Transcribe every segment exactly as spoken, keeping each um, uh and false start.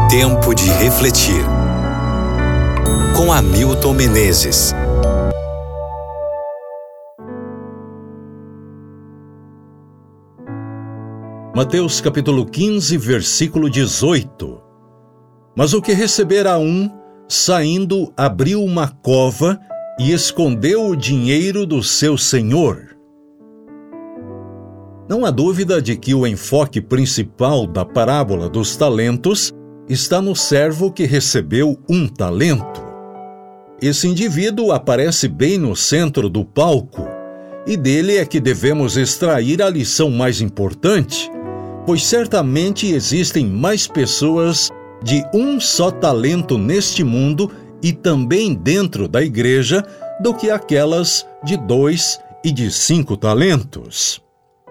Tempo de refletir. Com Hamilton Menezes. Mateus capítulo quinze, versículo dezoito. Mas o que recebera um, saindo, abriu uma cova e escondeu o dinheiro do seu senhor. Não há dúvida de que o enfoque principal da parábola dos talentos está no servo que recebeu um talento. Esse indivíduo aparece bem no centro do palco, e dele é que devemos extrair a lição mais importante, pois certamente existem mais pessoas de um só talento neste mundo e também dentro da igreja do que aquelas de dois e de cinco talentos.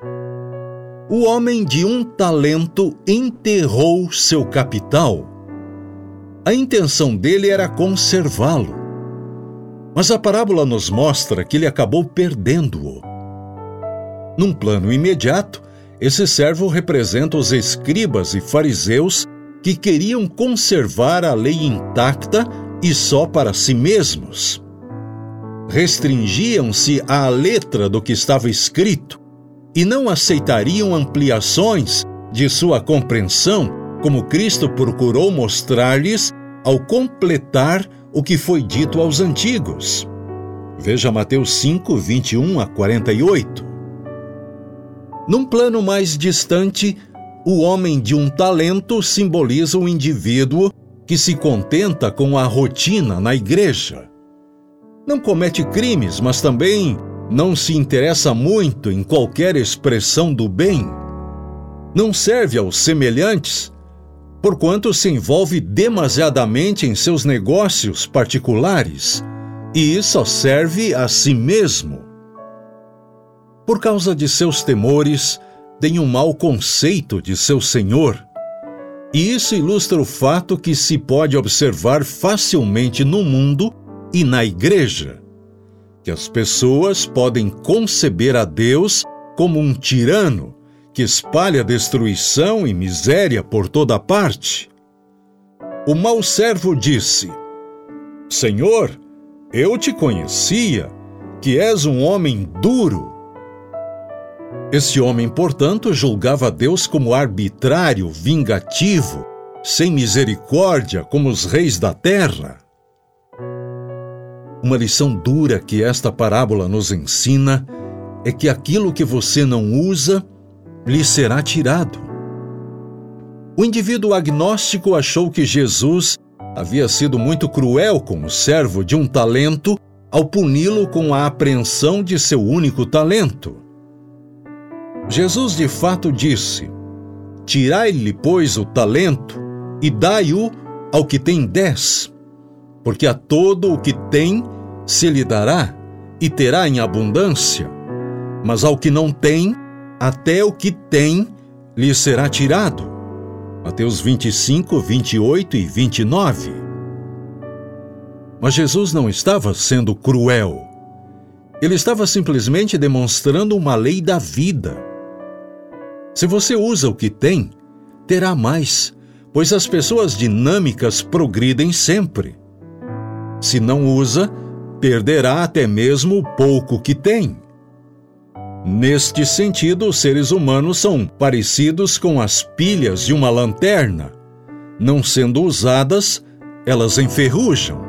O homem de um talento enterrou seu capital. A intenção dele era conservá-lo. Mas a parábola nos mostra que ele acabou perdendo-o. Num plano imediato, esse servo representa os escribas e fariseus que queriam conservar a lei intacta e só para si mesmos. Restringiam-se à letra do que estava escrito e não aceitariam ampliações de sua compreensão, como Cristo procurou mostrar-lhes ao completar o que foi dito aos antigos. Veja Mateus cinco, vinte e um a quarenta e oito. Num plano mais distante, o homem de um talento simboliza o indivíduo que se contenta com a rotina na igreja. Não comete crimes, mas também não se interessa muito em qualquer expressão do bem. Não serve aos semelhantes, porquanto se envolve demasiadamente em seus negócios particulares e só serve a si mesmo. Por causa de seus temores, tem um mau conceito de seu senhor. E isso ilustra o fato que se pode observar facilmente no mundo e na igreja, que as pessoas podem conceber a Deus como um tirano que espalha destruição e miséria por toda parte. O mau servo disse: Senhor, eu te conhecia, que és um homem duro. Esse homem, portanto, julgava Deus como arbitrário, vingativo, sem misericórdia, como os reis da terra. Uma lição dura que esta parábola nos ensina é que aquilo que você não usa lhe será tirado. O indivíduo agnóstico achou que Jesus havia sido muito cruel com o servo de um talento ao puni-lo com a apreensão de seu único talento. Jesus de fato disse: Tirai-lhe, pois, o talento e dai-o ao que tem dez, porque a todo o que tem se lhe dará e terá em abundância, mas ao que não tem, até o que tem lhe será tirado. Mateus vinte e cinco, vinte e oito e vinte e nove. Mas Jesus não estava sendo cruel. Ele estava simplesmente demonstrando uma lei da vida. Se você usa o que tem, terá mais, pois as pessoas dinâmicas progridem sempre. Se não usa, perderá até mesmo o pouco que tem. Neste sentido, os seres humanos são parecidos com as pilhas de uma lanterna. Não sendo usadas, elas enferrujam.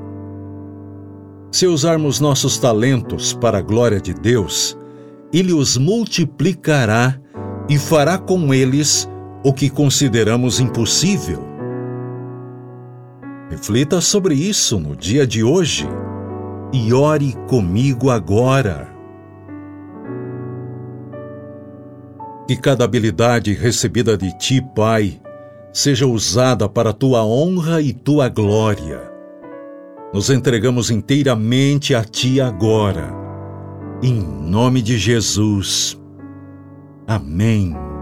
Se usarmos nossos talentos para a glória de Deus, Ele os multiplicará e fará com eles o que consideramos impossível. Reflita sobre isso no dia de hoje e ore comigo agora. Que cada habilidade recebida de Ti, Pai, seja usada para Tua honra e Tua glória. Nos entregamos inteiramente a Ti agora. Em nome de Jesus. Amém.